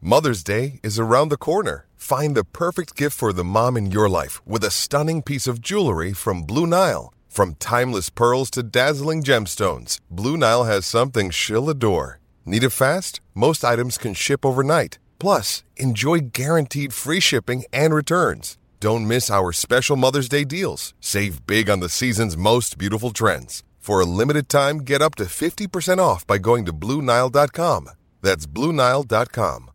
Mother's Day is around the corner. Find the perfect gift for the mom in your life with a stunning piece of jewelry from Blue Nile. From timeless pearls to dazzling gemstones, Blue Nile has something she'll adore. Need it fast? Most items can ship overnight. Plus, enjoy guaranteed free shipping and returns. Don't miss our special Mother's Day deals. Save big on the season's most beautiful trends. For a limited time, get up to 50% off by going to BlueNile.com. That's BlueNile.com.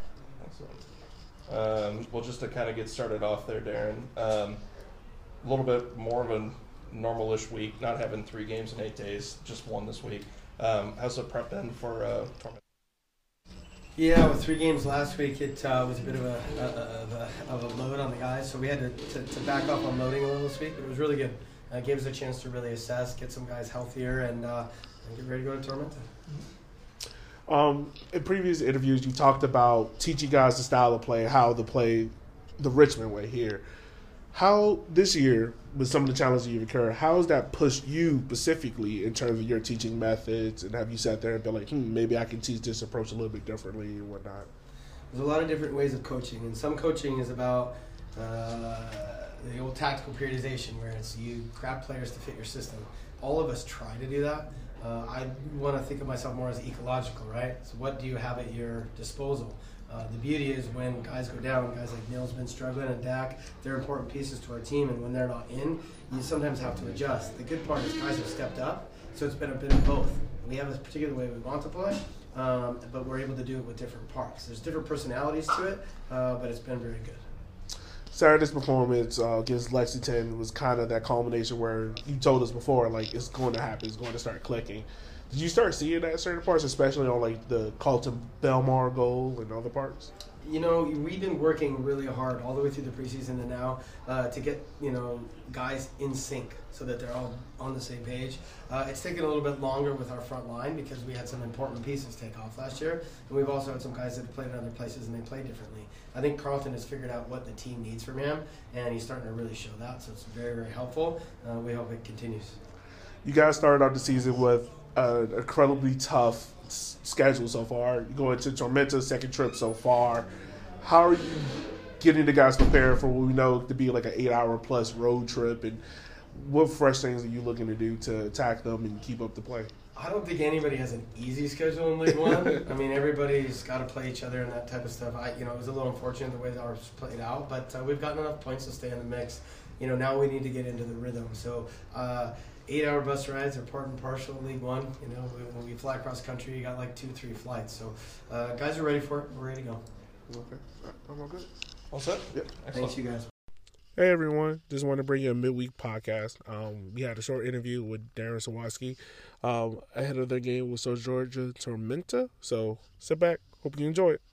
Well, just to kind of get started off there, Darren, a little bit more of a normal-ish week, not having 3 games in 8 days, just 1 this week. How's the prep been for Tormenta? Yeah, with 3 games last week, it was a bit of a load on the guys, so we had to back off on loading a little this week, but it was really good. It gave us a chance to really assess, get some guys healthier, and get ready to go to Tormenta. In previous interviews, you talked about teaching guys the style of play, how to play the Richmond way here. How, this year, with some of the challenges you've incurred, how has that pushed you specifically in terms of your teaching methods, and have you sat there and been like, maybe I can teach this approach a little bit differently and whatnot? There's a lot of different ways of coaching, and some coaching is about the old tactical periodization, where it's you grab players to fit your system. All of us try to do that. I want to think of myself more as ecological, right? So what do you have at your disposal? The beauty is when guys go down, guys like Neil's been struggling, and Dak, they're important pieces to our team, and when they're not in, you sometimes have to adjust. The good part is guys have stepped up, so it's been a bit of both. We have a particular way we want to play, but we're able to do it with different parts. There's different personalities to it, but it's been very good. Saturday's performance against Lexington was kind of that culmination where you told us before, like, it's going to happen, it's going to start clicking. Did you start seeing that in certain parts, especially on, like, the Carlton Belmar goal and other parts? You know, we've been working really hard all the way through the preseason and now to get, guys in sync so that they're all on the same page. It's taken a little bit longer with our front line because we had some important pieces take off last year. And we've also had some guys that have played in other places and they play differently. I think Carlton has figured out what the team needs from him, and he's starting to really show that. So it's very, very helpful. We hope it continues. You guys started out the season with an incredibly tough schedule so far. You're going to Tormenta's second trip so far. How are you getting the guys prepared for what we know to be like an 8-hour plus road trip, and what fresh things are you looking to do to attack them and keep up the play? I don't think anybody has an easy schedule in League One. I mean, everybody's got to play each other and that type of stuff. It was a little unfortunate the way ours played out, but we've gotten enough points to stay in the mix. Now we need to get into the rhythm. So 8-hour bus rides are part and parcel of League One. When we fly across country, you got like 2-3 flights. So guys are ready for it. We're ready to go. Okay. I'm all good. All set? Yep. Thanks, you guys. Hey, everyone. Just want to bring you a midweek podcast. We had a short interview with Darren Sawatsky ahead of their game with South Georgia Tormenta. So sit back. Hope you enjoy it.